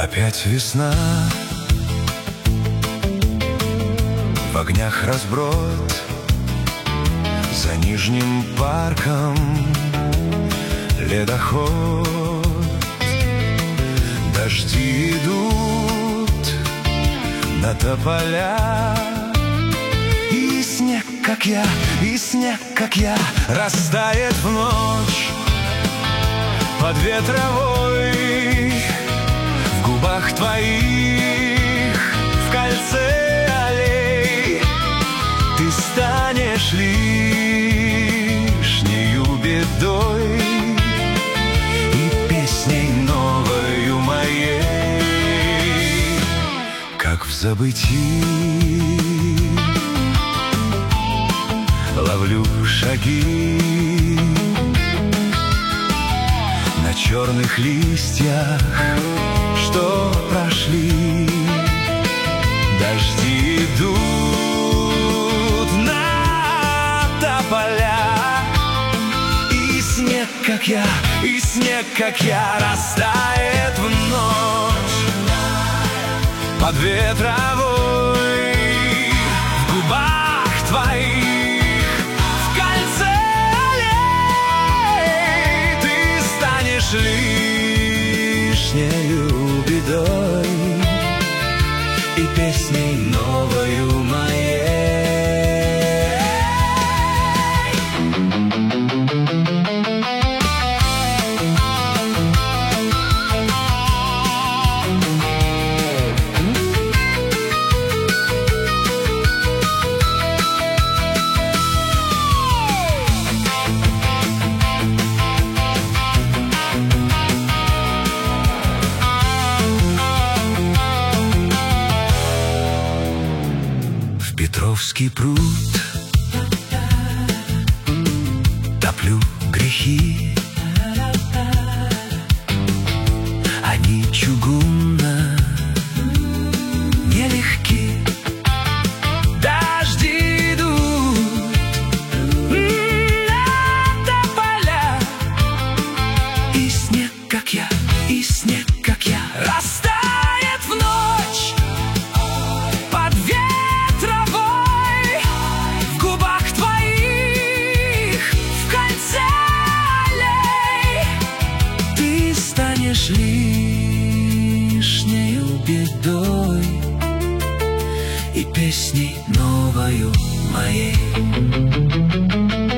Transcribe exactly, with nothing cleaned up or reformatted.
Опять весна, в огнях разброд, за нижним парком ледоход. Дожди идут на тополя, и снег, как я, и снег, как я, растает в ночь под ветровой. В губах твоих, в кольце аллей, ты станешь лишнею бедой и песней новою моей, как в забытии ловлю шаги на черных листьях, что прошли. Дожди идут на тополя, и снег, как я, и снег, как я, растает в ночь под ветровой. В губах твоих, в кольце аллей, ты станешь лишнею бедой и песней новою моей. Петровский пруд топлю грехи, они чугунно нелегки. Дожди идут на тополя, и снег, как я, и снег, как я, растает в ночь под ветровой. Лишнею бедой и песней новою моей.